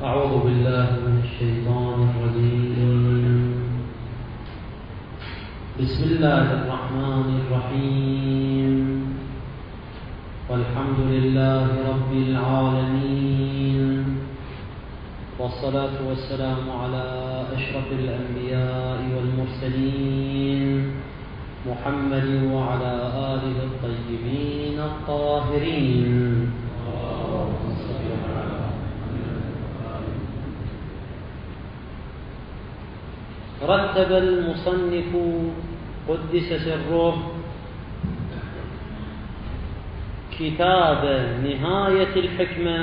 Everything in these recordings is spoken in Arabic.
أعوذ بالله من الشيطان الرجيم. بسم الله الرحمن الرحيم. والحمد لله رب العالمين، والصلاة والسلام على أشرف الأنبياء والمرسلين محمد وعلى آله الطيبين الطاهرين. رتب المصنف قدس سره كتاب نهاية الحكمة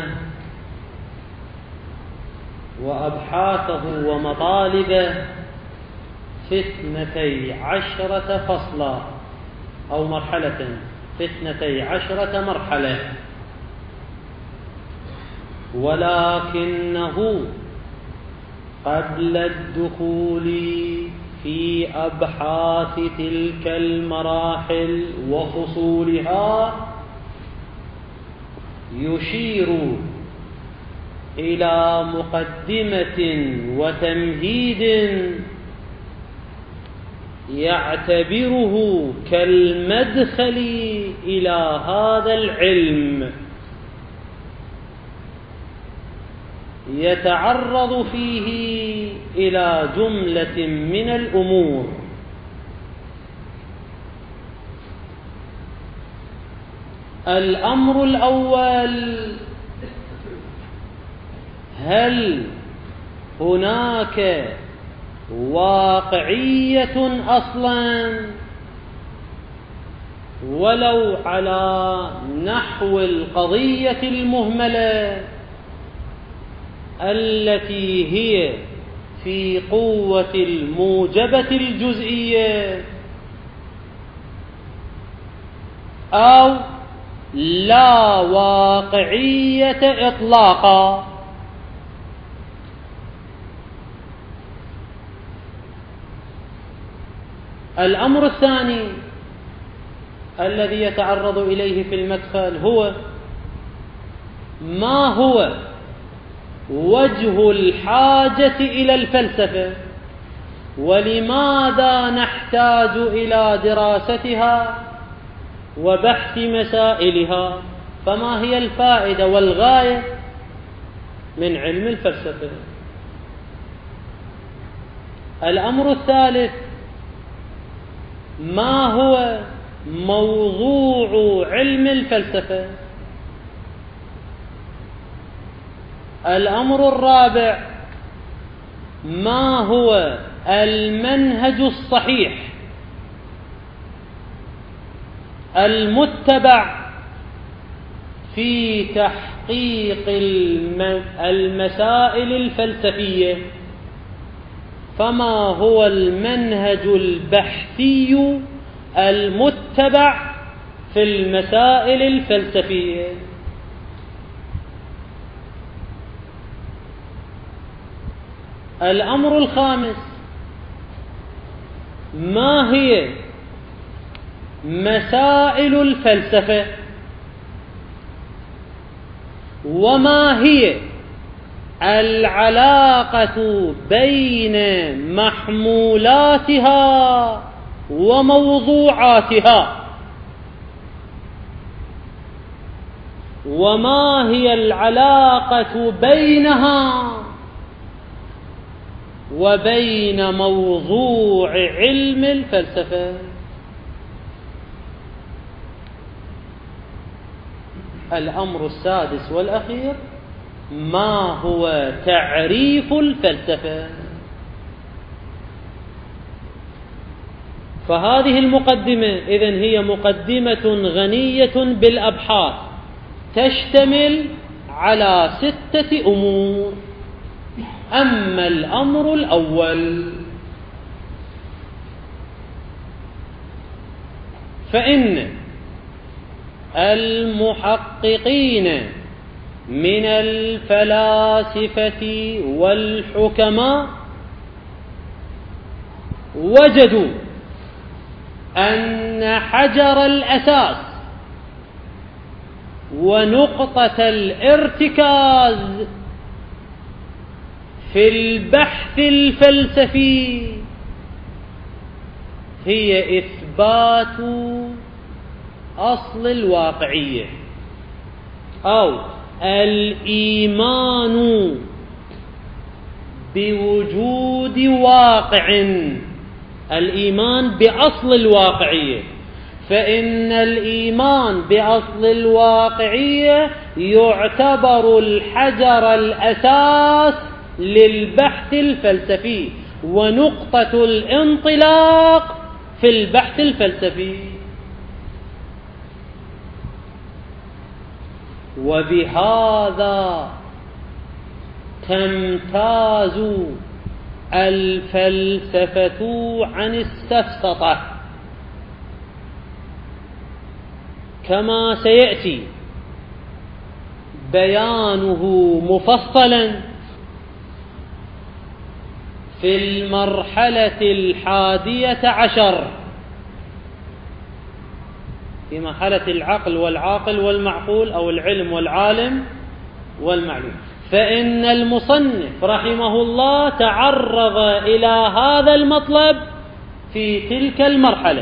وأبحاثه ومطالبه في 12 فصلا أو مرحلة، في 12 مرحلة، ولكنه قبل الدخول في أبحاث تلك المراحل وفصولها يشير إلى مقدمة وتمهيد يعتبره كالمدخل إلى هذا العلم، يتعرض فيه إلى جملة من الأمور. الأمر الأول: هل هناك واقعية أصلا ولو على نحو القضية المهملة التي هي في قوة الموجبة الجزئية، أو لا واقعية إطلاقا؟ الأمر الثاني الذي يتعرض إليه في المدخل هو: ما هو وجه الحاجة إلى الفلسفة، ولماذا نحتاج إلى دراستها وبحث مسائلها؟ فما هي الفائدة والغاية من علم الفلسفة؟ الأمر الثالث: ما هو موضوع علم الفلسفة؟ الأمر الرابع: ما هو المنهج الصحيح المتبع في تحقيق المسائل الفلسفية؟ فما هو المنهج البحثي المتبع في المسائل الفلسفية؟ الأمر الخامس: ما هي مسائل الفلسفة، وما هي العلاقة بين محمولاتها وموضوعاتها، وما هي العلاقة بينها وبين موضوع علم الفلسفة؟ الأمر السادس والأخير: ما هو تعريف الفلسفة؟ فهذه المقدمة إذن هي مقدمة غنية بالأبحاث، تشتمل على 6 أمور. أما الأمر الأول فإن المحققين من الفلاسفة والحكماء وجدوا أن حجر الأساس ونقطة الارتكاز في البحث الفلسفي هي إثبات أصل الواقعية أو الإيمان بوجود واقع، الإيمان بأصل الواقعية. فإن الإيمان بأصل الواقعية يعتبر الحجر الأساس للبحث الفلسفي ونقطة الانطلاق في البحث الفلسفي. وبهذا تمتاز الفلسفة عن السفسطة، كما سيأتي بيانه مفصلا في المرحلة 11 في مرحلة العقل والعاقل والمعقول أو العلم والعالم والمعلوم. فإن المصنف رحمه الله تعرض إلى هذا المطلب في تلك المرحلة،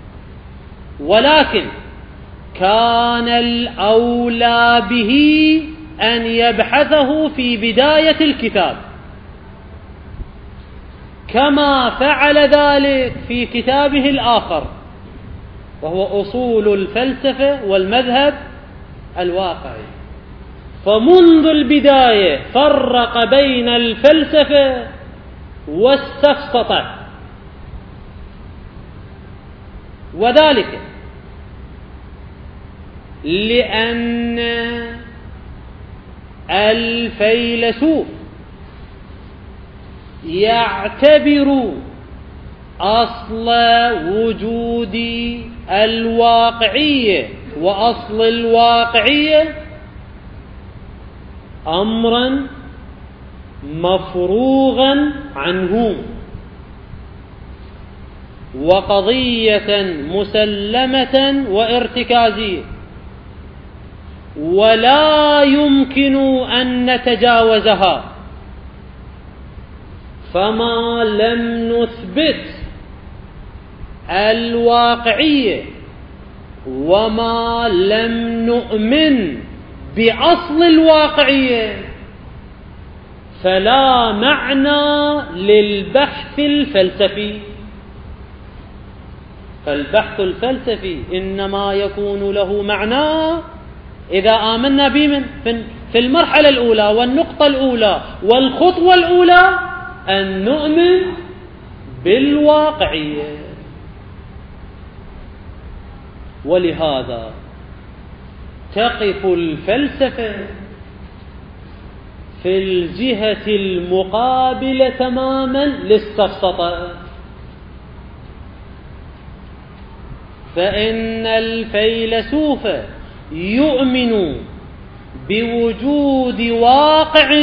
ولكن كان الأولى به أن يبحثه في بداية الكتاب، كما فعل ذلك في كتابه الآخر وهو أصول الفلسفة والمذهب الواقعي. فمنذ البداية فرق بين الفلسفة والسفسطة، وذلك لأن الفيلسوف يعتبر أصل وجود الواقعية وأصل الواقعية أمرا مفروغا عنه وقضية مسلمة وارتكازية، ولا يمكن أن نتجاوزها. فما لم نثبت الواقعية وما لم نؤمن بأصل الواقعية فلا معنى للبحث الفلسفي. فالبحث الفلسفي إنما يكون له معنى إذا آمنا به في المرحلة الأولى والنقطة الأولى والخطوة الأولى أن نؤمن بالواقعية. ولهذا تقف الفلسفة في الجهة المقابلة تماما للسفسطة، فإن الفيلسوف يؤمن بوجود واقع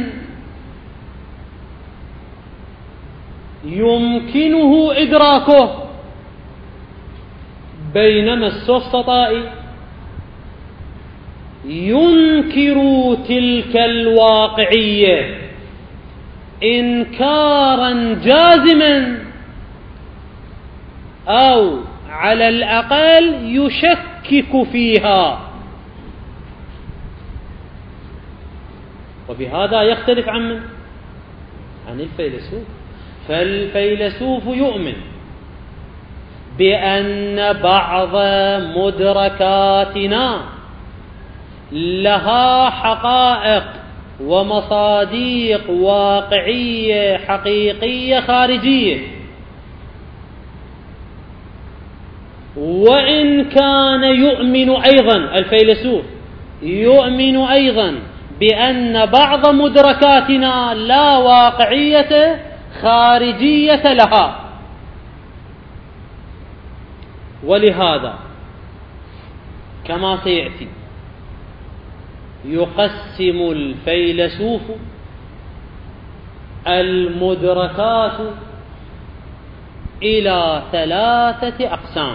يمكنه إدراكه، بينما السفسطائي ينكر تلك الواقعية إنكارا جازما، أو على الأقل يشكك فيها. وبهذا يختلف عن الفيلسوف. فالفيلسوف يؤمن بأن بعض مدركاتنا لها حقائق ومصادق واقعية حقيقية خارجية، وإن كان يؤمن أيضا الفيلسوف يؤمن أيضا بأن بعض مدركاتنا لا واقعية خارجية لها. ولهذا كما سيأتي يقسم الفيلسوف المدركات إلى 3 أقسام.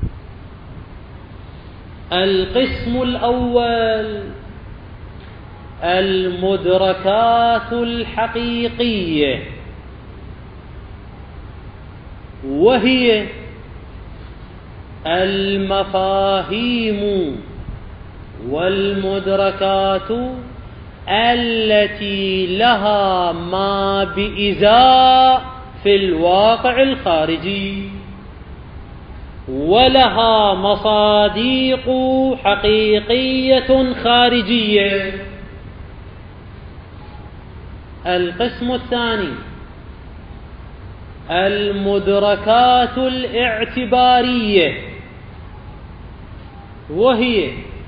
القسم الأول المدركات الحقيقية، وهي المفاهيم والمدركات التي لها ما بإزاء في الواقع الخارجي، ولها مصادق حقيقية خارجية. القسم الثاني المدركات الاعتبارية، وهي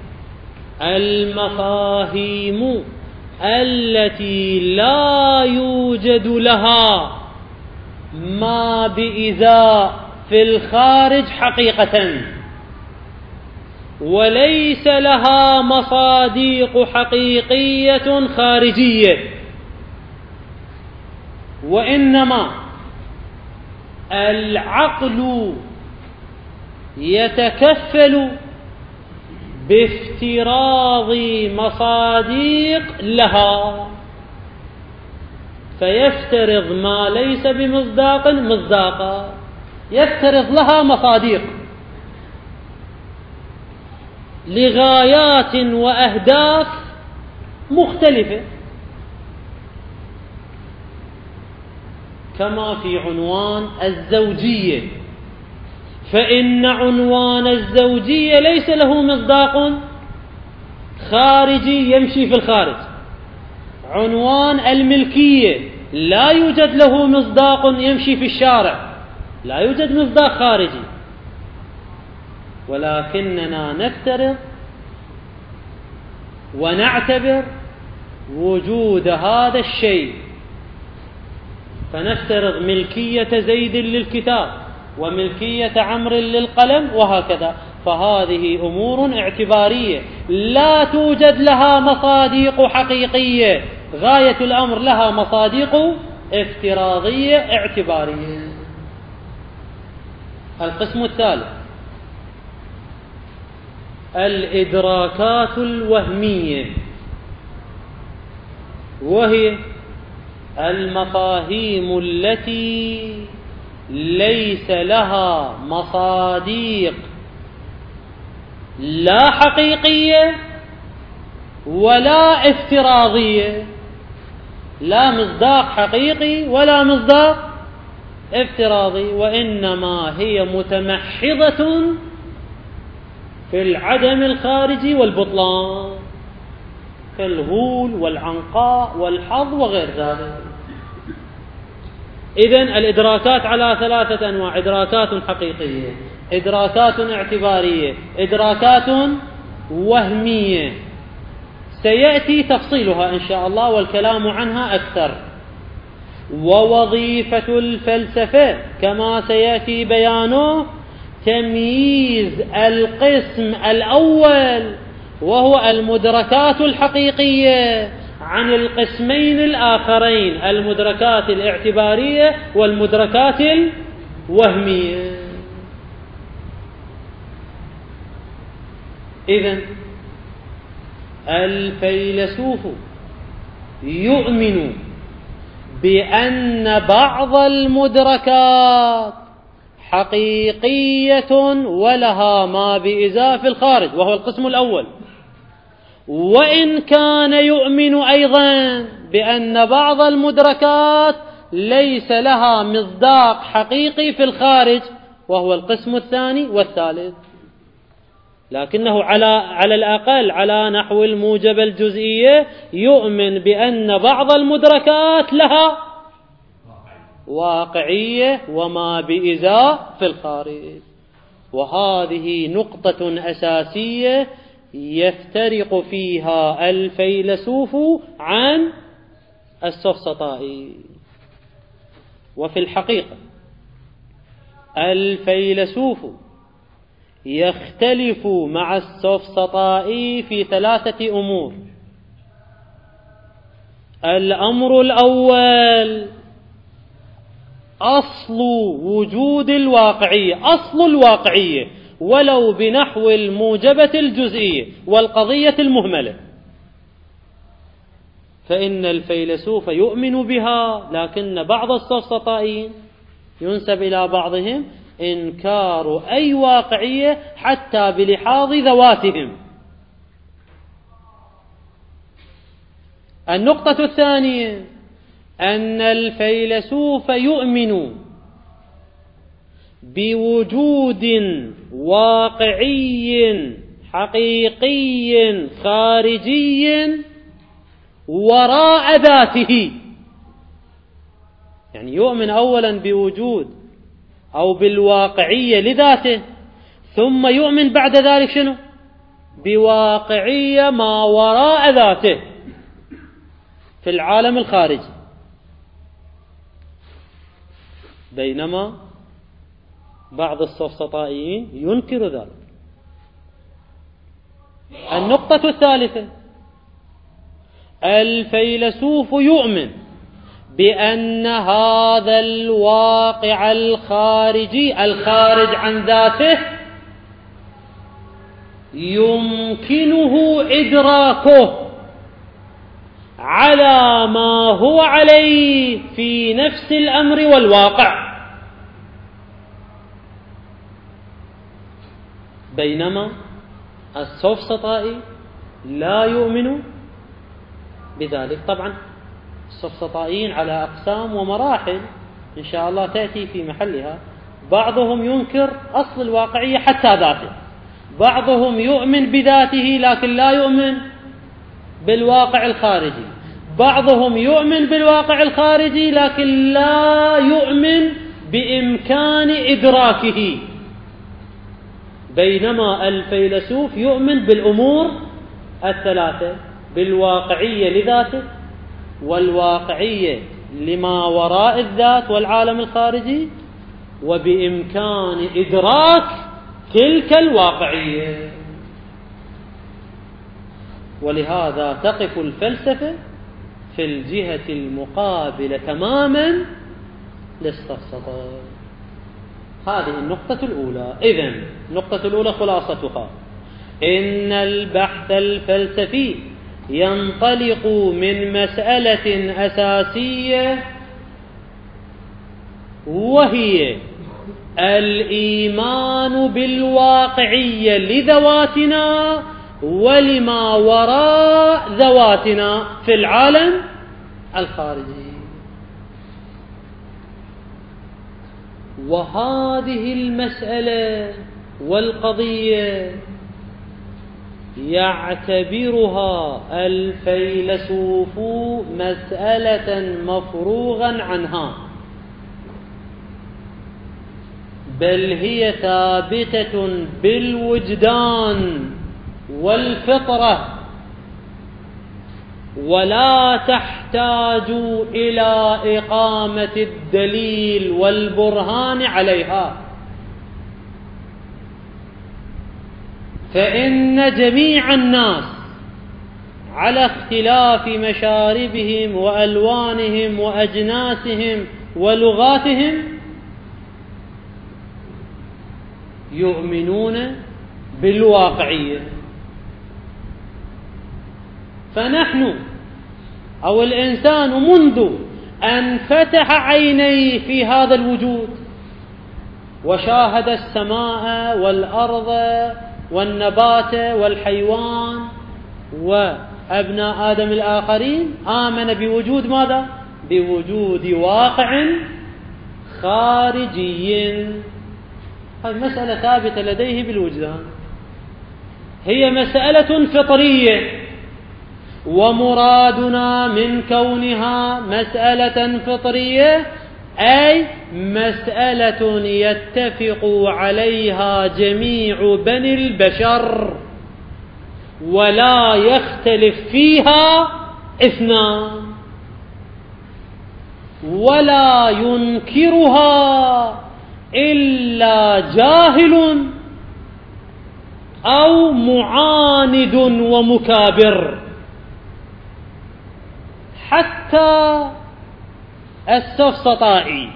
المفاهيم التي لا يوجد لها ما بإزاء في الخارج حقيقة، وليس لها مصادق حقيقية خارجية، وإنما العقل يتكفل بافتراض مصادق لها، فيفترض ما ليس بمصداق مصداقا، يفترض لها مصادق لغايات وأهداف مختلفة، كما في عنوان الزوجية، فإن عنوان الزوجية ليس له مصداق خارجي يمشي في الخارج. عنوان الملكية لا يوجد له مصداق يمشي في الشارع، لا يوجد مصداق خارجي، ولكننا نفترض ونعتبر وجود هذا الشيء، فنفترض ملكية زيد للكتاب وملكية عمرو للقلم وهكذا. فهذه أمور اعتبارية لا توجد لها مصادق حقيقية، غاية الأمر لها مصادق افتراضية اعتبارية. القسم الثالث الإدراكات الوهمية، وهي المفاهيم التي ليس لها مصادق لا حقيقية ولا افتراضية، لا مصداق حقيقي ولا مصداق افتراضي، وإنما هي متمحضة في العدم الخارجي والبطلان، كالغول والعنقاء والحظ وغير ذلك. إذن الإدراكات على ثلاثة أنواع: إدراكات حقيقية، إدراكات اعتبارية، إدراكات وهمية. سيأتي تفصيلها إن شاء الله والكلام عنها أكثر. ووظيفة الفلسفة كما سيأتي بيانه تمييز القسم الأول وهو المدركات الحقيقية عن القسمين الآخرين، المدركات الاعتبارية والمدركات الوهمية. إذن الفيلسوف يؤمن بأن بعض المدركات حقيقية ولها ما بإزاء في الخارج، وهو القسم الأول، وإن كان يؤمن أيضا بأن بعض المدركات ليس لها مصداق حقيقي في الخارج، وهو القسم الثاني والثالث، لكنه على الأقل على نحو الموجب الجزئية يؤمن بأن بعض المدركات لها واقعية وما بإزاء في الخارج. وهذه نقطة أساسية يفترق فيها الفيلسوف عن السفسطائي. وفي الحقيقة الفيلسوف يختلف مع السفسطائي في ثلاثة أمور. الأمر الأول أصل وجود الواقعية، أصل الواقعية ولو بنحو الموجبة الجزئية والقضية المهملة. فإن الفيلسوف يؤمن بها، لكن بعض السفسطائيين ينسب إلى بعضهم إنكار أي واقعية حتى بلحاظ ذواتهم. النقطة الثانية أن الفيلسوف يؤمن بوجود واقعي حقيقي خارجي وراء ذاته. يعني يؤمن أولا بوجود أو بالواقعية لذاته، ثم يؤمن بعد ذلك شنو؟ بواقعية ما وراء ذاته في العالم الخارجي. بينما بعض السفسطائيين ينكر ذلك. النقطة الثالثة، الفيلسوف يؤمن بأن هذا الواقع الخارجي الخارج عن ذاته يمكنه إدراكه على ما هو عليه في نفس الأمر والواقع. بينما السفسطائي لا يؤمن بذلك. طبعا السفسطائيين على أقسام ومراحل إن شاء الله تأتي في محلها. بعضهم ينكر أصل الواقعية حتى ذاته، بعضهم يؤمن بذاته لكن لا يؤمن بالواقع الخارجي، بعضهم يؤمن بالواقع الخارجي لكن لا يؤمن بإمكان إدراكه. بينما الفيلسوف يؤمن بالأمور الثلاثة، بالواقعية لذاته والواقعية لما وراء الذات والعالم الخارجي، وبإمكان إدراك تلك الواقعية. ولهذا تقف الفلسفة في الجهة المقابلة تماما للسفسطة. هذه النقطة الأولى. إذن النقطة الأولى خلاصتها إن البحث الفلسفي ينطلق من مسألة أساسية، وهي الإيمان بالواقعية لذواتنا ولما وراء ذواتنا في العالم الخارجي. وهذه المسألة والقضية يعتبرها الفيلسوف مسألة مفروغا عنها، بل هي ثابتة بالوجدان والفطرة، ولا تحتاج إلى إقامة الدليل والبرهان عليها. فإن جميع الناس على اختلاف مشاربهم وألوانهم وأجناسهم ولغاتهم يؤمنون بالواقعية. فنحن أو الإنسان منذ أن فتح عينيه في هذا الوجود وشاهد السماء والأرض والنبات والحيوان وأبناء آدم الآخرين، آمن بوجود ماذا؟ بوجود واقع خارجي. هذه مسألة ثابتة لديه بالوجدان، هي مسألة فطرية، ومرادنا من كونها مسألة فطرية أي مسألة يتفق عليها جميع بني البشر ولا يختلف فيها اثنان، ولا ينكرها إلا جاهل أو معاند ومكابر. حتى السفسطائي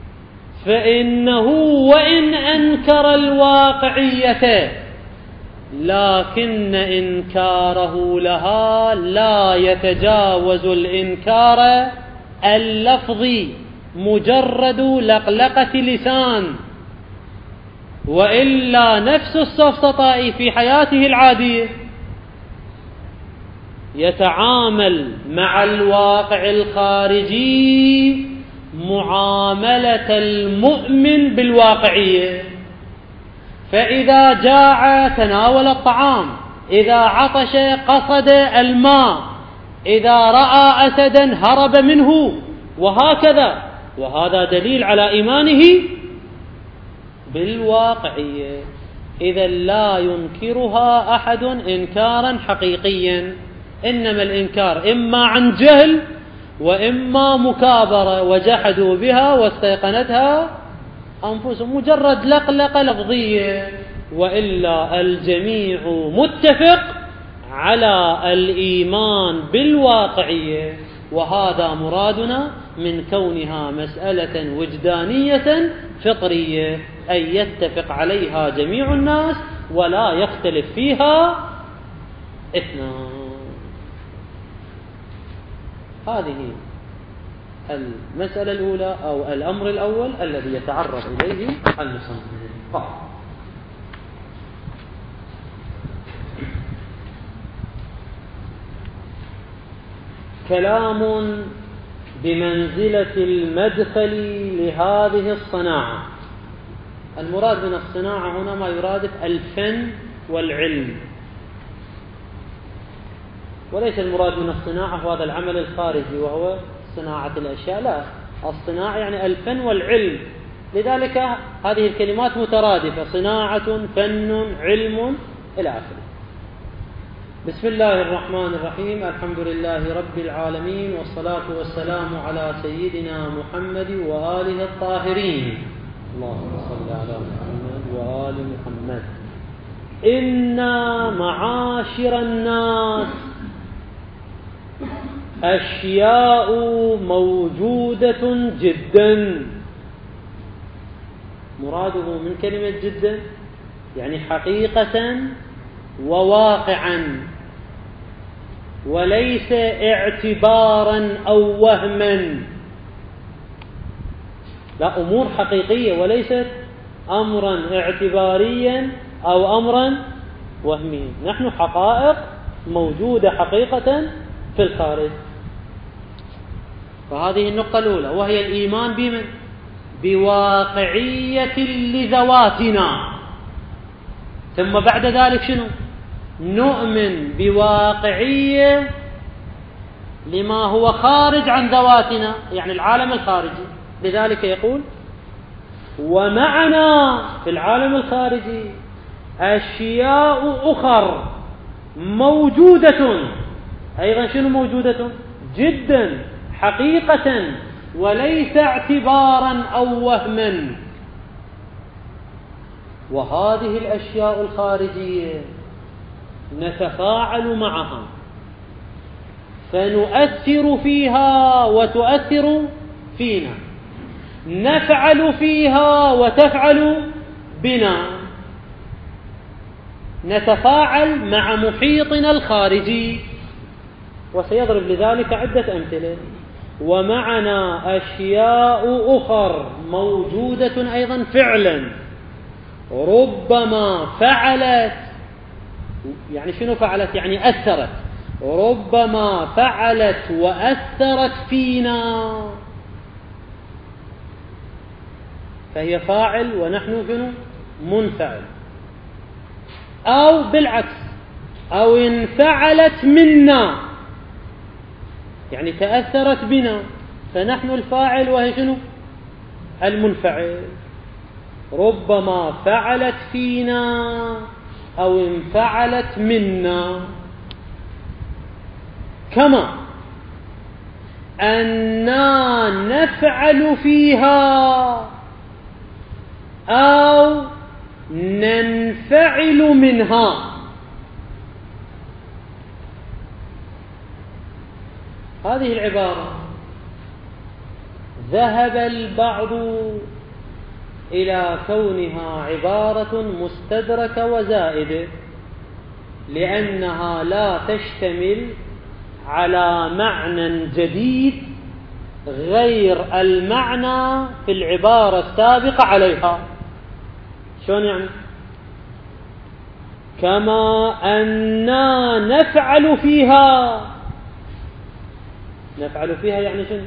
فإنه وإن أنكر الواقعية لكن إنكاره لها لا يتجاوز الإنكار اللفظي مجرد لقلقة لسان، وإلا نفس السفسطائي في حياته العادية يتعامل مع الواقع الخارجي معاملة المؤمن بالواقعية، فإذا جاع تناول الطعام، إذا عطش قصد الماء، إذا رأى أسدا هرب منه، وهكذا. وهذا دليل على إيمانه بالواقعية. إذا لا ينكرها أحد إنكارا حقيقيا، إنما الإنكار إما عن جهل وإما مكابرة، وجحدوا بها واستيقنتها أنفسهم، مجرد لقلقة لفظية، وإلا الجميع متفق على الإيمان بالواقعية. وهذا مرادنا من كونها مسألة وجدانية فطرية، أي يتفق عليها جميع الناس ولا يختلف فيها اثنان. هذه المسألة الأولى أو الأمر الأول الذي يتعرض إليه المصنف. كلام بمنزلة المدخل لهذه الصناعة. المراد من الصناعة هنا ما يرادف الفن والعلم، وليس المراد من الصناعة هذا العمل الخارجي وهو صناعة الأشياء، لا، الصناعة يعني الفن والعلم. لذلك هذه الكلمات مترادفة: صناعة، فن، علم، إلى آخره. بسم الله الرحمن الرحيم. الحمد لله رب العالمين، والصلاة والسلام على سيدنا محمد وآله الطاهرين. اللهم صل على محمد وآل محمد. إنا معاشر الناس أشياء موجودة جدا. مراده من كلمة جدا يعني حقيقة وواقعا، وليس اعتبارا أو وهما. لا، أمور حقيقية وليست أمرا اعتباريا أو أمرا وهميا. نحن حقائق موجودة حقيقة في الخارج. فهذه النقطة الأولى، وهي الإيمان بمن؟ بواقعية لذواتنا. ثم بعد ذلك شنو؟ نؤمن بواقعية لما هو خارج عن ذواتنا، يعني العالم الخارجي. لذلك يقول: ومعنا في العالم الخارجي أشياء أخر موجودة. أيضا شنو موجودة؟ جدا، حقيقة، وليس اعتبارا أو وهما. وهذه الأشياء الخارجية نتفاعل معها، فنؤثر فيها وتؤثر فينا، نفعل فيها وتفعل بنا، نتفاعل مع محيطنا الخارجي. وسيضرب لذلك عدة أمثلة: ومعنا أشياء أخر موجودة أيضا فعلا، ربما فعلت، يعني شنو فعلت؟ يعني أثرت، ربما فعلت وأثرت فينا، فهي فاعل ونحن شنو؟ منفعل. أو بالعكس، أو انفعلت منا، يعني تأثرت بنا، فنحن الفاعل وهي شنو؟ المنفعل. ربما فعلت فينا أو انفعلت منا. كما أننا نفعل فيها أو ننفعل منها. هذه العبارة ذهب البعض إلى كونها عبارة مستدركة وزائدة، لأنها لا تشتمل على معنى جديد غير المعنى في العبارة السابقة عليها. شلون يعني؟ كما أننا نفعل فيها. نفعل فيها يعني شنو؟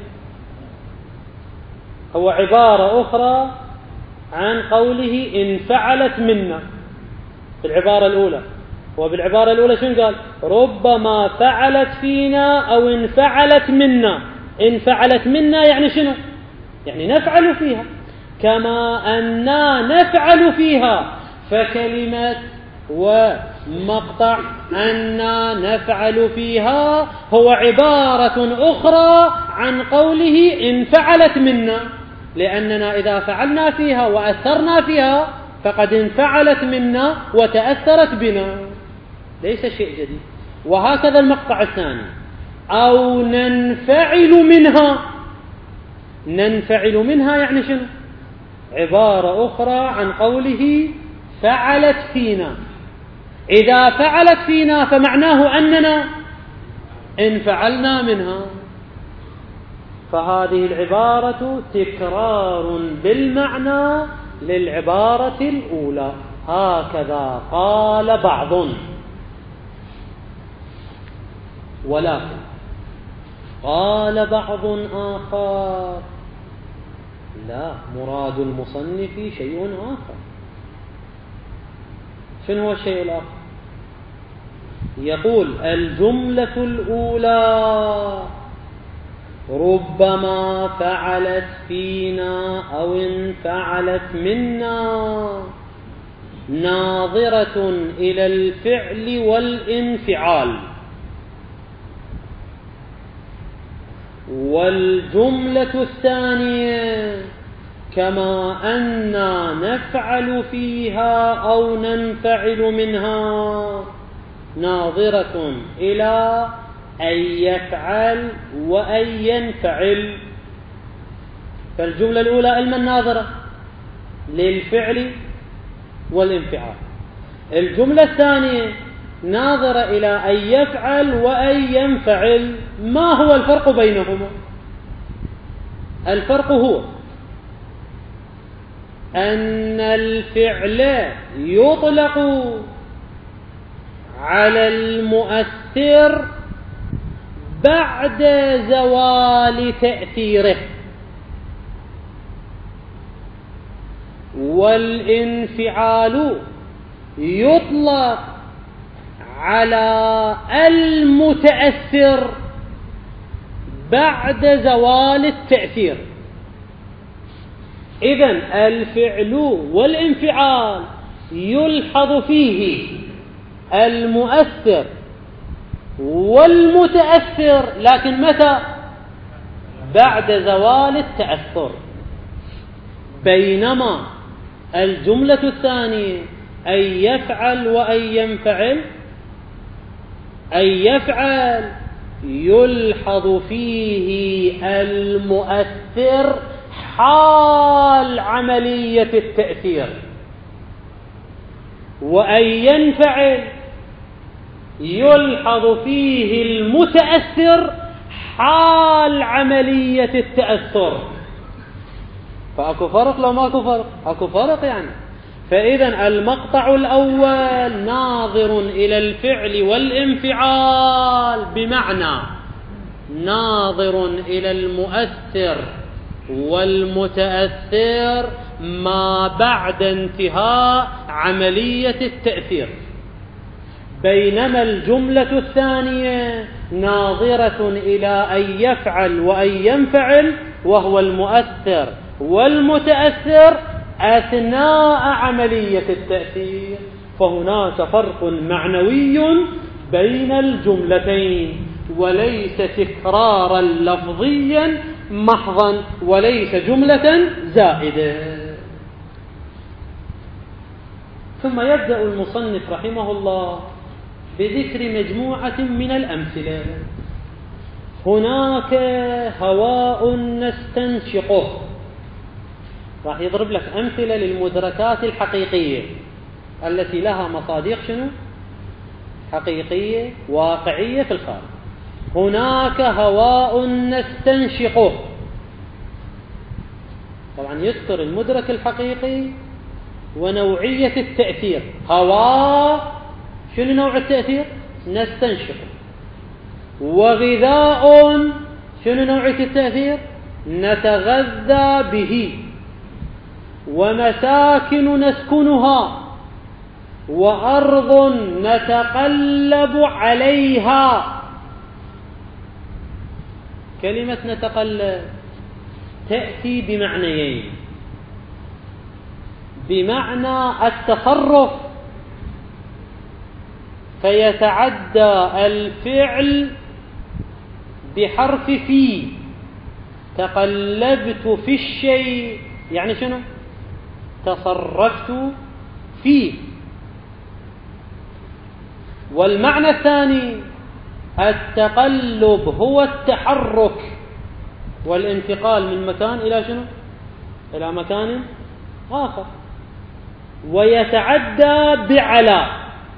هو عبارة أخرى عن قوله إن فعلت منا في العبارة الأولى. وبالعبارة الأولى شنو قال؟ ربما فعلت فينا أو إن فعلت منا. إن فعلت منا يعني شنو؟ يعني نفعل فيها. كما أننا نفعل فيها. فكلمة ومقطع أننا نفعل فيها هو عبارة أخرى عن قوله إن فعلت منا، لأننا إذا فعلنا فيها وأثرنا فيها فقد انفعلت منا وتأثرت بنا، ليس شيء جديد. وهكذا المقطع الثاني أو ننفعل منها. ننفعل منها يعني شنو؟ عبارة أخرى عن قوله فعلت فينا. إذا فعلت فينا فمعناه أننا انفعلنا منها. فهذه العبارة تكرار بالمعنى للعبارة الأولى. هكذا قال بعض. ولكن قال بعض آخر لا، مراد المصنف شيء آخر. شنو هو الشيء الآخر؟ يقول الجملة الأولى ربما فعلت فينا أو انفعلت منا ناظرة إلى الفعل والانفعال. والجملة الثانية كما أننا نفعل فيها أو ننفعل منها ناظرة إلى أن يفعل وأن ينفعل. فالجملة الأولى إلما الناظرة للفعل والانفعال. الجملة الثانية ناظرة إلى أن يفعل وأن ينفعل. ما هو الفرق بينهما؟ الفرق هو أن الفعل يطلق على المؤثر بعد زوال تأثيره، والانفعال يطلق على المتأثر بعد زوال التأثير. إذن الفعل والانفعال يلحظ فيه المؤثر والمتأثر، لكن متى؟ بعد زوال التأثر. بينما الجملة الثانية أن يفعل وأن ينفعل، أن يفعل يلحظ فيه المؤثر حال عملية التأثير، وأن ينفعل يلحظ فيه المتأثر حال عملية التأثر. فأكو فرق لو ما أكو فرق؟ أكو فرق يعني. فإذا المقطع الأول ناظر إلى الفعل والانفعال بمعنى ناظر إلى المؤثر والمتأثر ما بعد انتهاء عملية التأثير. بينما الجملة الثانية ناظرة إلى أن يفعل وأن ينفعل، وهو المؤثر والمتأثر أثناء عملية التأثير. فهناك فرق معنوي بين الجملتين، وليس تكرارا لفظيا محضا، وليس جملة زائدة. ثم يبدأ المصنف رحمه الله بذكر مجموعة من الأمثلة. هناك هواء نستنشقه، راح يضرب لك أمثلة للمدركات الحقيقية التي لها مصادق شنو؟ حقيقية واقعية في الخارج. هناك هواء نستنشقه، طبعا يذكر المدرك الحقيقي ونوعية التأثير. هواء، شنو نوع التأثير؟ نستنشقه. وغذاء، شنو نوعية التأثير؟ نتغذى به. ومساكن نسكنها، وأرض نتقلب عليها. كلمة نتقلب تأتي بمعنيين: بمعنى التصرف، فيتعدى الفعل بحرف في. تقلبت في الشيء يعني شنو؟ تصرفت فيه. والمعنى الثاني التقلب هو التحرك والانتقال من مكان إلى شنو؟ إلى مكان آخر. ويتعدى بعلى،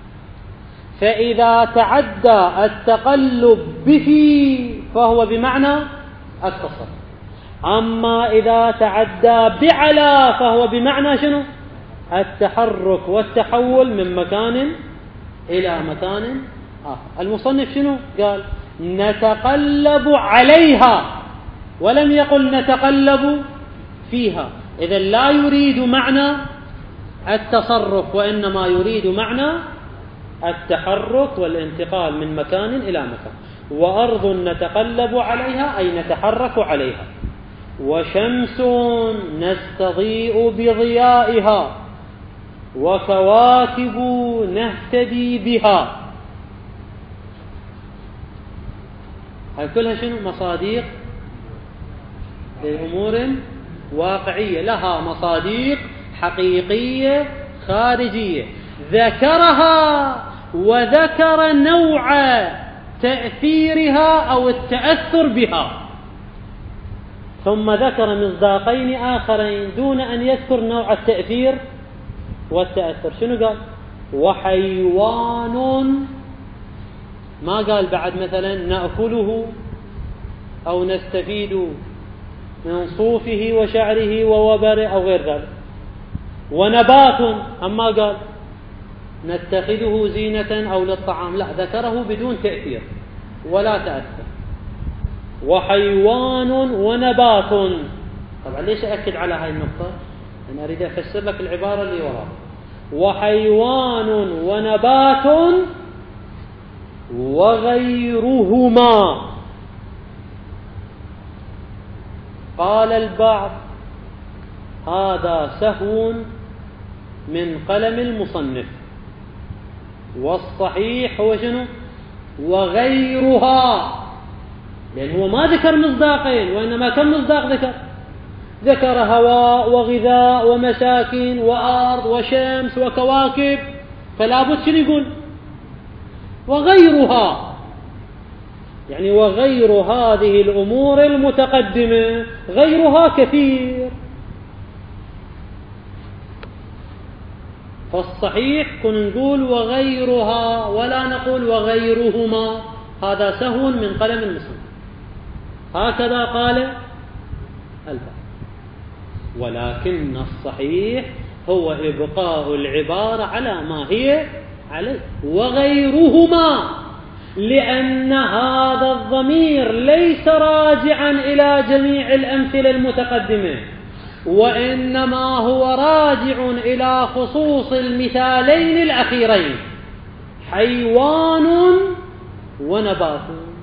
فإذا تعدى التقلب به فهو بمعنى التصرف. أما إذا تعدى بعلى فهو بمعنى شنو؟ التحرك والتحول من مكان إلى مكان آخر. المصنف شنو قال؟ نتقلب عليها، ولم يقل نتقلب فيها. إذن لا يريد معنى التصرف، وإنما يريد معنى التحرك والانتقال من مكان إلى مكان. وأرض نتقلب عليها أي نتحرك عليها. وشمس نستضيء بضيائها، وكواكب نهتدي بها. هاي كلها شنو؟ مصاديق لأمور واقعية، لها مصاديق حقيقية خارجية ذكرها، وذكر نوع تأثيرها أو التأثر بها، ثم ذكر مصداقين آخرين دون أن يذكر نوع التأثير والتأثر. شنو قال؟ وحيوان، ما قال بعد مثلا نأكله أو نستفيد من صوفه وشعره ووبره أو غير ذلك. ونبات، أما قال نتخذه زينة أو للطعام، لا، ذكره بدون تأثير ولا تأثر. وحيوان ونبات. طبعا ليش أأكد على هاي النقطة؟ أنا أريد أفسر لك العبارة اللي وراها. وحيوان ونبات وغيرهما. قال البعض هذا سهو من قلم المصنف، والصحيح هو شنو؟ وغيرها، لأن هو ما ذكر مصداقين، وإنما كم مصداق ذكر؟ ذكر هواء وغذاء ومساكن وأرض وشمس وكواكب، فلا بد شنو يقول؟ وغيرها، يعني وغير هذه الأمور المتقدمة، غيرها كثير. فالصحيح كن نقول وغيرها ولا نقول وغيرهما، هذا سهو من قلم المصنف. هكذا قال البعض، ولكن الصحيح هو إبقاء العبارة على ما هي عليه، وغيرهما، لأن هذا الضمير ليس راجعا إلى جميع الأمثلة المتقدمة، وإنما هو راجع إلى خصوص المثالين الأخيرين، حيوان ونبات،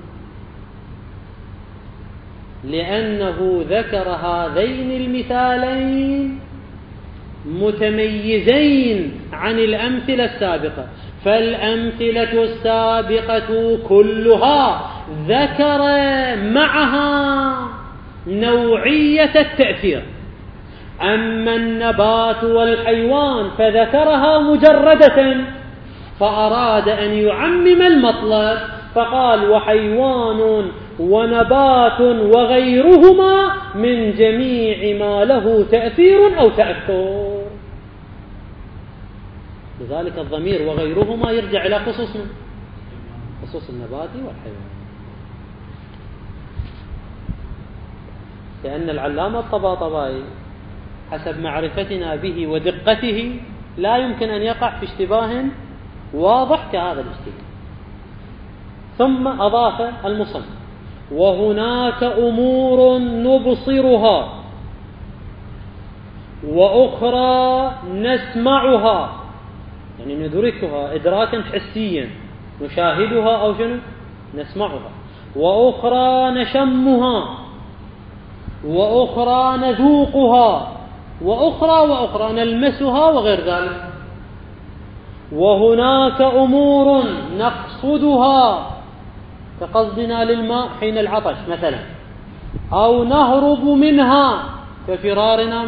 لأنه ذكر هذين المثالين متميزين عن الأمثلة السابقة. فالأمثلة السابقة كلها ذكر معها نوعية التأثير، أما النبات والحيوان فذكرها مجردة، فأراد أن يعمم المطلب فقال وحيوان ونبات وغيرهما من جميع ما له تأثير أو تأثر. لذلك الضمير وغيرهما يرجع إلى خصوصنا، خصوص النباتي والحيواني. لأن العلامة الطباطبائي حسب معرفتنا به ودقته لا يمكن أن يقع في اشتباه واضح كهذا الاشتباه. ثم أضاف المصنف: وهناك أمور نبصرها وأخرى نسمعها، يعني ندركها إدراكا حسيا، نشاهدها أو شنو نسمعها، وأخرى نشمها، وأخرى نذوقها، وأخرى نلمسها وغير ذلك. وهناك أمور نقصدها كقصدنا للماء حين العطش مثلا، أو نهرب منها كفرارنا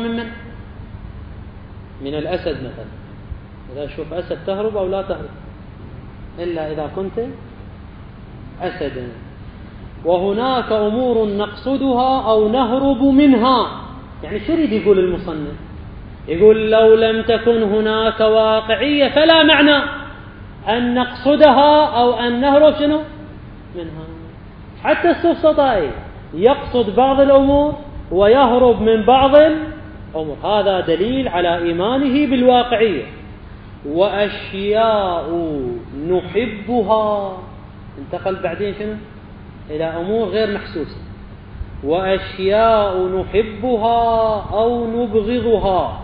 من الأسد مثلا. إذا تشوف أسد تهرب أو لا تهرب إلا إذا كنت أسدا. وهناك أمور نقصدها أو نهرب منها. يعني شو يريد يقول المصنف؟ يقول لو لم تكن هناك واقعية فلا معنى أن نقصدها أو أن نهرب شنو منها. حتى السفسطائي يقصد بعض الأمور ويهرب من بعض الأمور، هذا دليل على إيمانه بالواقعية. وأشياء نحبها، انتقل بعدين شنو إلى أمور غير محسوسة. وأشياء نحبها أو نبغضها،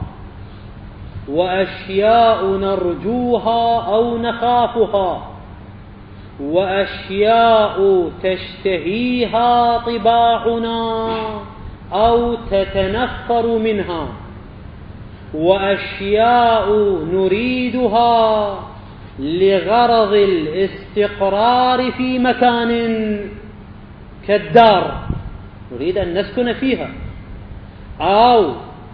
وأشياء نرجوها أو نخافها، وأشياء تشتهيها طباعنا أو تتنفر منها، وأشياء نريدها لغرض الاستقرار في مكان كالدار نريد أن نسكن فيها، أو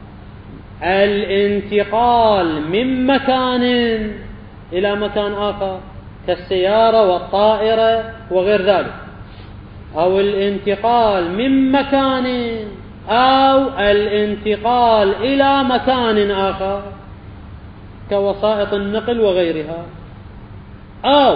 الانتقال من مكان إلى مكان آخر كالسيارة والطائرة وغير ذلك، أو الانتقال من مكان أو الانتقال إلى مكان آخر كوسائط النقل وغيرها، أو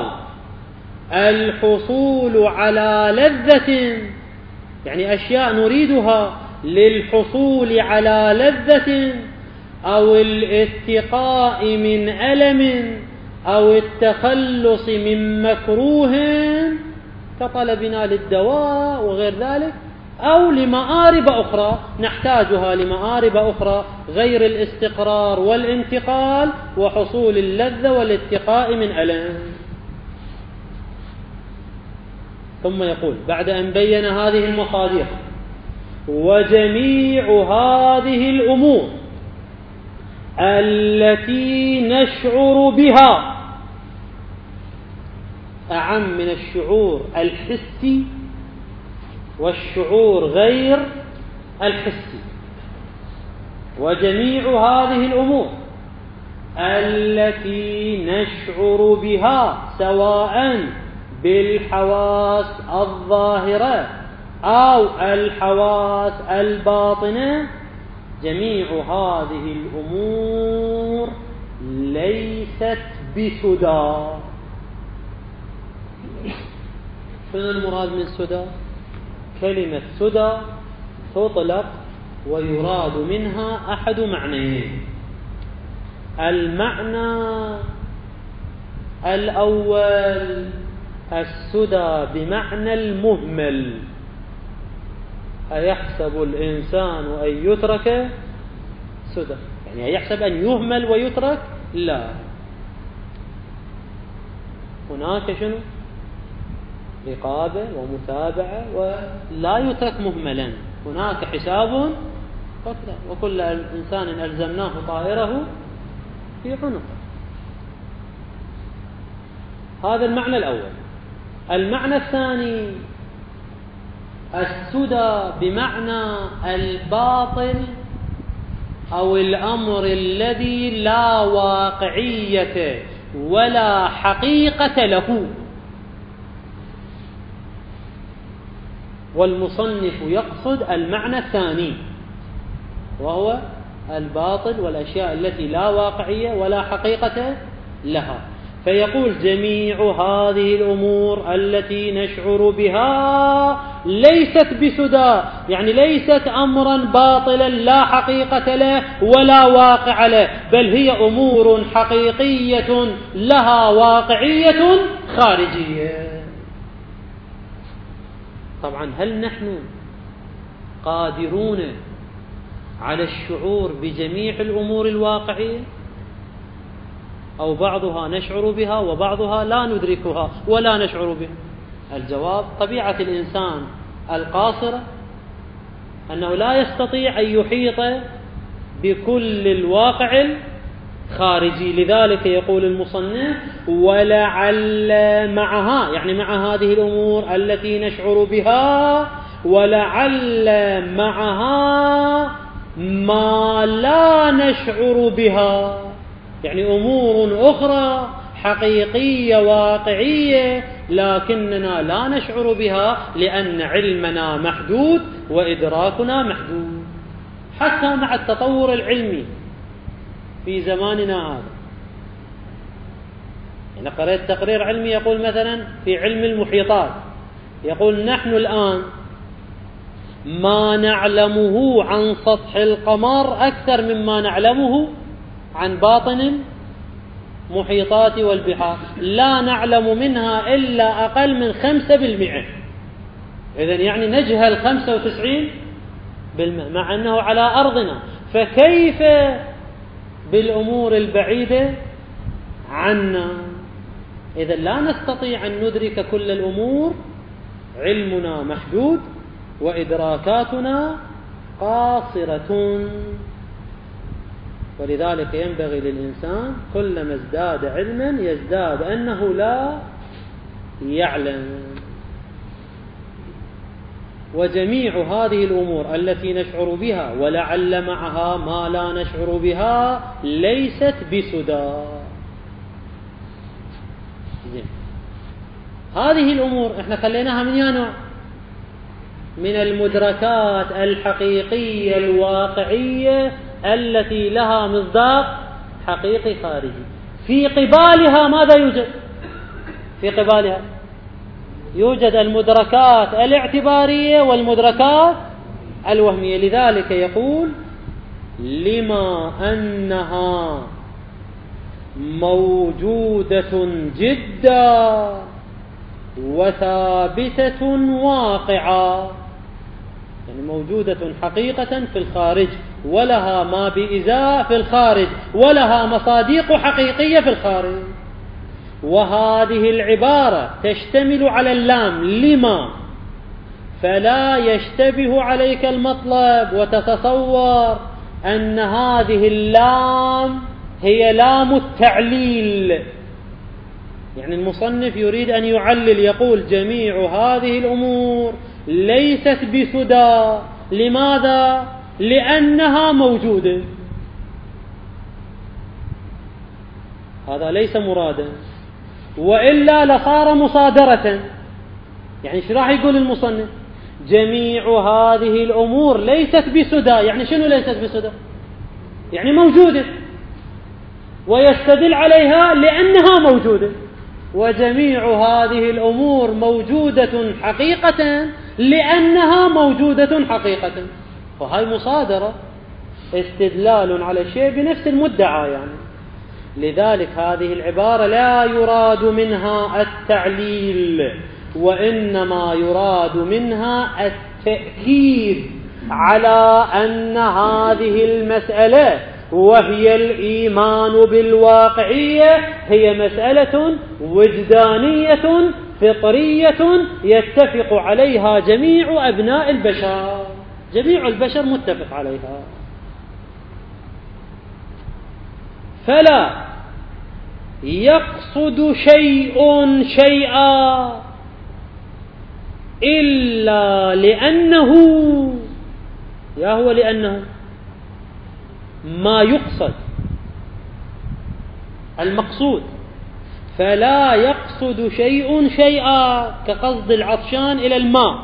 الحصول على لذة، يعني أشياء نريدها للحصول على لذة، أو الاتقاء من ألم، أو التخلص من مكروه كطلبنا للدواء وغير ذلك، أو لمآرب أخرى نحتاجها لمآرب أخرى غير الاستقرار والانتقال وحصول اللذة والاتقاء من ألم. ثم يقول بعد أن بين هذه المصادر: وجميع هذه الأمور التي نشعر بها أعم من الشعور الحسي والشعور غير الحسي. وجميع هذه الأمور التي نشعر بها سواء بالحواس الظاهرة أو الحواس الباطنة، جميع هذه الأمور ليست بسدى. شنو المراد من سدى؟ كلمة سدى تطلق ويراد منها أحد معنيين: المعنى الأول السدى بمعنى المهمل، أيحسب الإنسان أن يترك سدى، يعني أيحسب أن يهمل ويترك؟ لا، هناك شنو رقابة ومتابعة ولا يترك مهملا، هناك حساب قتله، وكل إنسان ألزمناه طائره في عنقه. هذا المعنى الأول. المعنى الثاني السدى بمعنى الباطل أو الأمر الذي لا واقعية ولا حقيقة له. والمصنف يقصد المعنى الثاني وهو الباطل والأشياء التي لا واقعية ولا حقيقة لها. فيقول جميع هذه الأمور التي نشعر بها ليست بسدى، يعني ليست أمرا باطلا لا حقيقة له ولا واقع له، بل هي أمور حقيقية لها واقعية خارجية. طبعا هل نحن قادرون على الشعور بجميع الأمور الواقعية، أو بعضها نشعر بها وبعضها لا ندركها ولا نشعر بها؟ الجواب: طبيعة الإنسان القاصرة أنه لا يستطيع أن يحيط بكل الواقع الخارجي. لذلك يقول المصنف: ولعل معها، يعني مع هذه الأمور التي نشعر بها، ولعل معها ما لا نشعر بها، يعني أمور أخرى حقيقية واقعية لكننا لا نشعر بها لأن علمنا محدود وإدراكنا محدود. حتى مع التطور العلمي في زماننا هذا، أنا قرأت تقرير علمي يقول مثلا في علم المحيطات، يقول نحن الآن ما نعلمه عن سطح القمر أكثر مما نعلمه عن باطن المحيطات والبحار، لا نعلم منها إلا أقل من 5%. إذن يعني نجهل 95% مع أنه على أرضنا، فكيف بالأمور البعيدة عنا؟ إذن لا نستطيع أن ندرك كل الأمور، علمنا محدود وإدراكاتنا قاصرة. ولذلك ينبغي للإنسان كلما ازداد علما يزداد أنه لا يعلم. وجميع هذه الأمور التي نشعر بها ولعل معها ما لا نشعر بها ليست بسدى. هذه الأمور احنا خليناها من نوع؟ من المدركات الحقيقية الواقعية التي لها مصداق حقيقي خارجي. في قبالها ماذا يوجد؟ في قبالها يوجد المدركات الاعتبارية والمدركات الوهمية. لذلك يقول: لما أنها موجودة جدا وثابتة واقعة، يعني موجودة حقيقة في الخارج، ولها ما بإزاء في الخارج، ولها مصاديق حقيقية في الخارج. وهذه العبارة تشتمل على اللام لما، فلا يشتبه عليك المطلب وتتصور أن هذه اللام هي لام التعليل. يعني المصنف يريد أن يعلل، يقول: جميع هذه الأمور ليست بسدى. لماذا؟ لأنها موجودة. هذا ليس مرادا، وإلا لصار مصادرة. يعني ايش راح يقول المصنف؟ جميع هذه الأمور ليست بسدى، يعني شنو ليست بسدى؟ يعني موجودة، ويستدل عليها لأنها موجودة. وجميع هذه الأمور موجودة حقيقة لأنها موجودة حقيقة. فهي مصادرة، استدلال على الشيء بنفس المدعى يعني. لذلك هذه العبارة لا يراد منها التعليل، وإنما يراد منها التأكيد على أن هذه المسألة، وهي الإيمان بالواقعية، هي مسألة وجدانية فطرية يتفق عليها جميع أبناء البشر، جميع البشر متفق عليها. فلا يقصد شيء شيئا إلا لأنه، يا هو لأنه ما يقصد المقصود. فلا يقصد شيء شيئا كقصد العطشان إلى الماء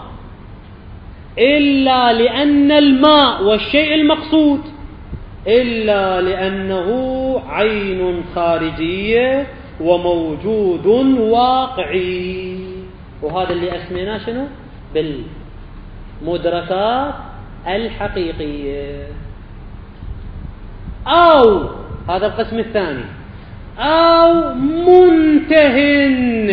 إلا لأن الماء والشيء المقصود، إلا لأنه عين خارجية وموجود واقعي. وهذا اللي أسميناه شنو؟ بالمدركات الحقيقية. أو هذا القسم الثاني، أو منتهٍ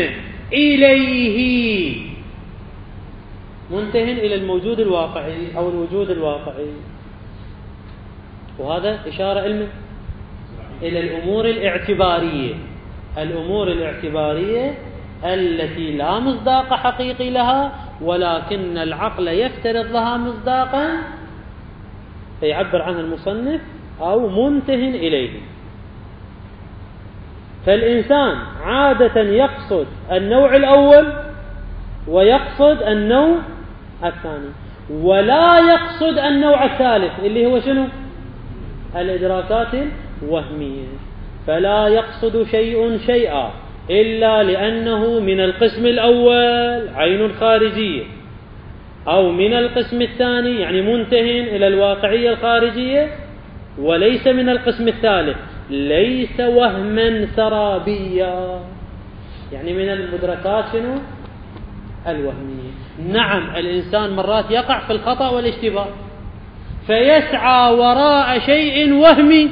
إليه، منتهٍ إلى الموجود الواقعي أو الوجود الواقعي. وهذا إشارة إلى الأمور الاعتبارية، الأمور الاعتبارية التي لا مصداق حقيقي لها، ولكن العقل يفترض لها مصداقا فيعبر عنه المصنف أو منتهٍ إليه. فالإنسان عادة يقصد النوع الأول ويقصد النوع الثاني، ولا يقصد النوع الثالث اللي هو شنو؟ الإدراكات الوهمية. فلا يقصد شيء شيئا إلا لأنه من القسم الأول عين خارجية، أو من القسم الثاني يعني منتهٍ إلى الواقعية الخارجية، وليس من القسم الثالث ليس وهما سرابيا، يعني من المدركات شنو؟ الوهمية. نعم الإنسان مرات يقع في الخطأ والاشتباه فيسعى وراء شيء وهمي،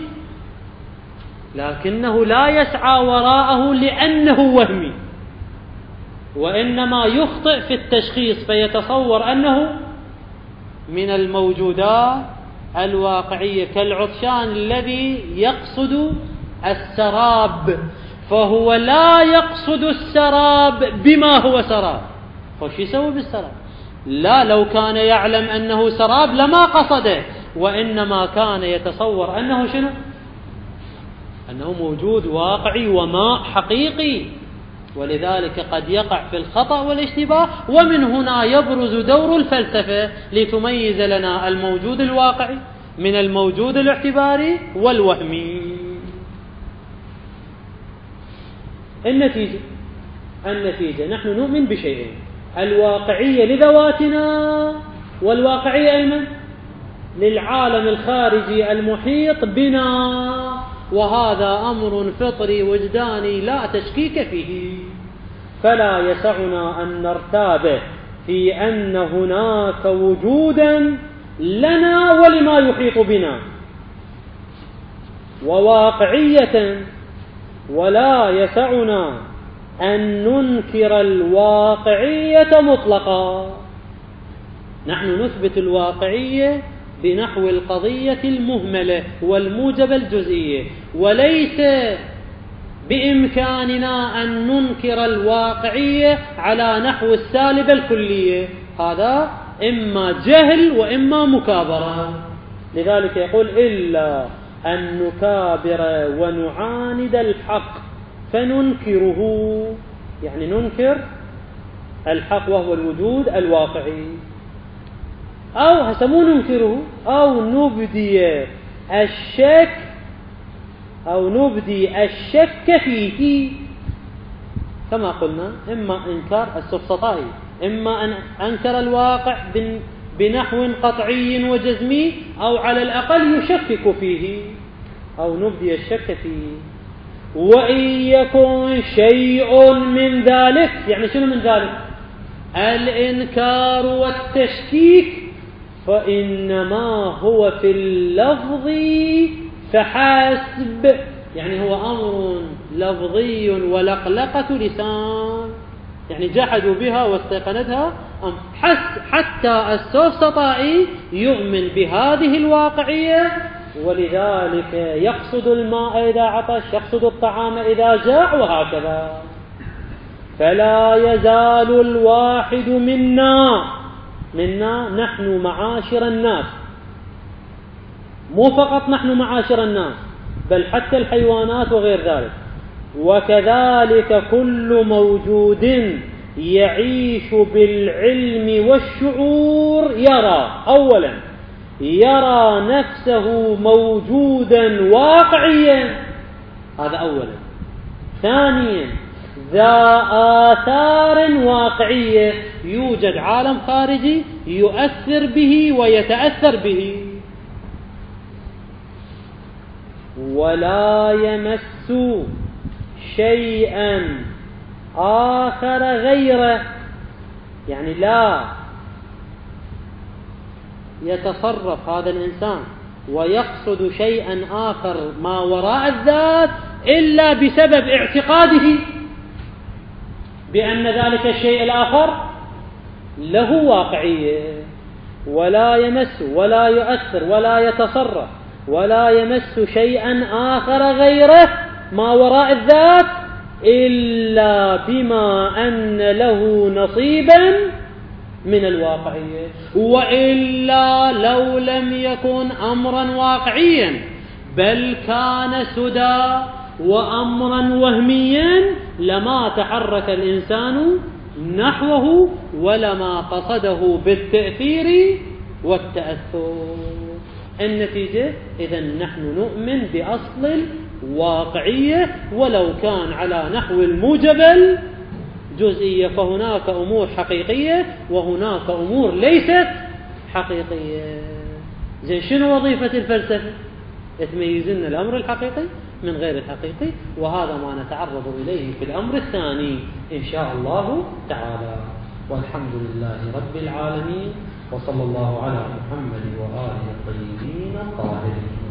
لكنه لا يسعى وراءه لأنه وهمي، وإنما يخطئ في التشخيص فيتصور أنه من الموجودات الواقعية، كالعطشان الذي يقصد السراب، فهو لا يقصد السراب بما هو سراب. فش يسوي بالسراب؟ لا، لو كان يعلم أنه سراب لما قصده، وإنما كان يتصور أنه شنو؟ أنه موجود واقعي وماء حقيقي. ولذلك قد يقع في الخطأ والاشتباه. ومن هنا يبرز دور الفلسفة لتميز لنا الموجود الواقعي من الموجود الاعتباري والوهمي. النتيجة نحن نؤمن بشيئين: الواقعية لذواتنا، والواقعية أيضا للعالم الخارجي المحيط بنا. وهذا أمر فطري وجداني لا تشكيك فيه، فلا يسعنا أن نرتاب في أن هناك وجودا لنا ولما يحيط بنا وواقعية، ولا يسعنا أن ننكر الواقعية مطلقا. نحن نثبت الواقعية بنحو القضية المهملة والموجبة الجزئية، وليس بإمكاننا أن ننكر الواقعية على نحو السالبة الكلية. هذا إما جهل وإما مكابرة. لذلك يقول: إلا أن نكابر ونعاند الحق فننكره، يعني ننكر الحق وهو الوجود الواقعي، أو هسموه ننكره، أو نبدي الشك فيه. كما قلنا إما إنكار السفسطائي، إما أن أنكر الواقع بنحو قطعي وجزمي، أو على الأقل يشكك فيه، أو نبدي الشك فيه. وإن يكن شيء من ذلك، يعني شنو من ذلك؟ الإنكار والتشكيك، فإنما هو في اللفظ فحسب، يعني هو أمر لفظي ولقلقة لسان، يعني جحدوا بها واستيقنتها. حتى السفسطائي يؤمن بهذه الواقعية، ولذلك يقصد الماء إذا عطش، يقصد الطعام إذا جاع، وهكذا. فلا يزال الواحد منا نحن معاشر الناس، مو فقط نحن معاشر الناس، بل حتى الحيوانات وغير ذلك، وكذلك كل موجود يعيش بالعلم والشعور يرى نفسه موجودا واقعيا، هذا أولا. ثانيا ذا آثار واقعية، يوجد عالم خارجي يؤثر به ويتأثر به. ولا يمس شيئا آخر غيره، يعني لا يتصرف هذا الإنسان ويقصد شيئا آخر ما وراء الذات إلا بسبب اعتقاده بأن ذلك الشيء الآخر له واقعية، ولا يمس ولا يؤثر ولا يتصرف ولا يمس شيئا آخر غيره ما وراء الذات إلا بما أن له نصيبا من الواقعية، وإلا لو لم يكن أمرا واقعيا بل كان سدى وأمرا وهميا لما تحرك الإنسان نحوه ولما قصده بالتأثير والتأثر. النتيجة إذن نحن نؤمن بأصل الواقعية ولو كان على نحو الموجب الجزئية، فهناك أمور حقيقية وهناك أمور ليست حقيقية. زين شنو وظيفة الفلسفة؟ تميز لنا الأمر الحقيقي من غير الحقيقي، وهذا ما نتعرض إليه في الأمر الثاني إن شاء الله تعالى. والحمد لله رب العالمين، وصلى الله على محمد وآله الطيبين الطاهرين.